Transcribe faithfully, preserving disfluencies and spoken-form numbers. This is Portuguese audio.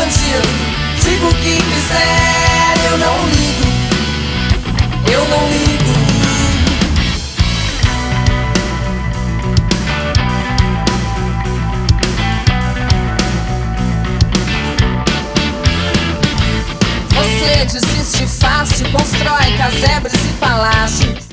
bandido. Digo o que quiser, eu não ligo. Eu não ligo. Você desiste fácil, constrói casebres e palácios.